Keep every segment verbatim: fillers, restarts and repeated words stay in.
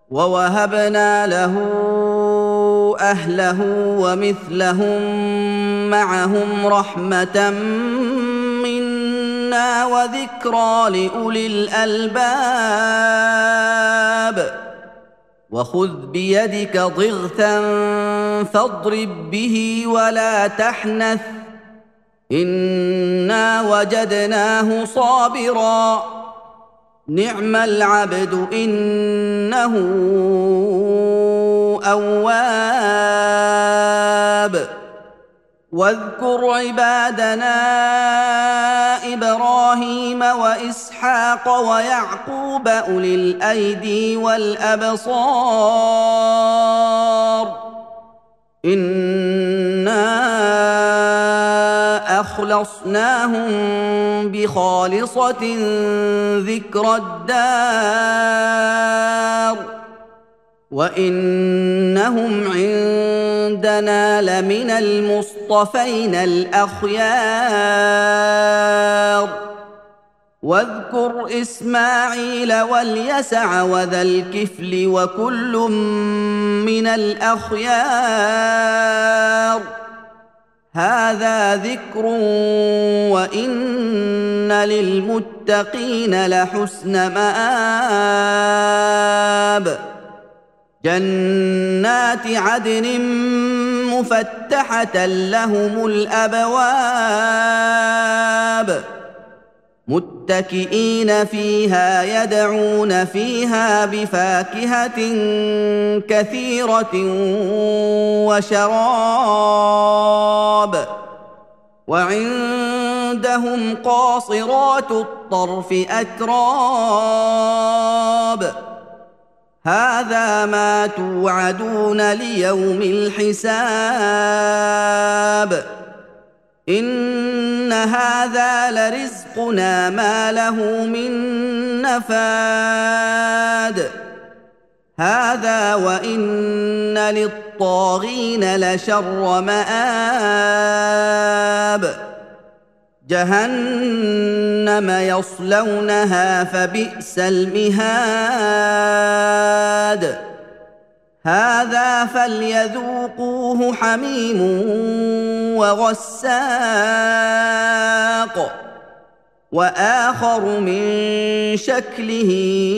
ووهبنا له اهله ومثلهم معهم رحمه منا وذكرى لاولي الالباب وخذ بيدك ضغثا فاضرب به ولا تحنث انا وجدناه صابرا نعم العبد انه اواب واذكر عبادنا ابراهيم واسحاق ويعقوب اولي الايدي والابصار انا اخلصناهم بخالصه ذكرى الدار وانهم عندنا لمن المصطفين الاخيار واذكر اسماعيل واليسع وذا الكفل وكل من الاخيار هذا ذكر وان للمتقين لحسن مآب جنات عدن مفتحه لهم الابواب متكئين فيها يدعون فيها بفاكهه كثيره وشراب وعندهم قاصرات الطرف اتراب هذا ما توعدون ليوم الحساب ان هذا لرزقنا ما له من نفاد هذا وان للطاغين لشر مآب جهنم يصلونها فبئس المهاد هذا فليذوقوه حميم وغساق واخر من شكله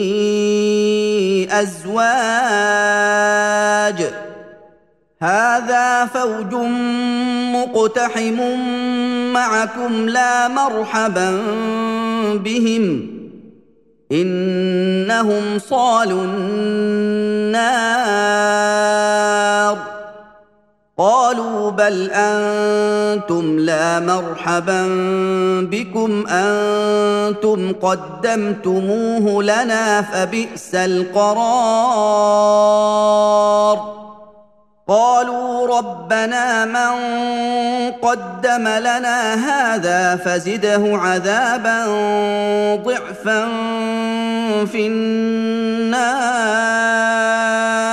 ازواج هذا فوج مقتحم معكم لا مرحبا بهم انهم صالوا النار قالوا بل انتم لا مرحبا بكم انتم قدمتموه لنا فبئس القرار قالوا ربنا من قدم لنا هذا فزده عذابا ضعفا في النار